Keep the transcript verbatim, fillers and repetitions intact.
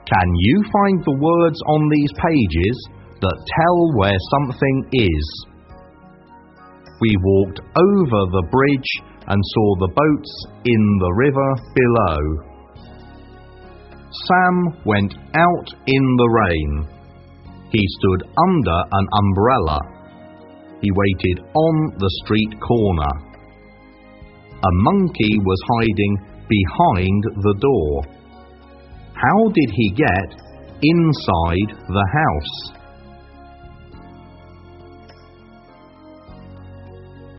Can you find the words on these pages that tell where something is? We walked over the bridge and saw the boats in the river below. Sam went out in the rain. He stood under an umbrella. He waited on the street corner. A monkey was hiding behind the door. How did he get inside the house?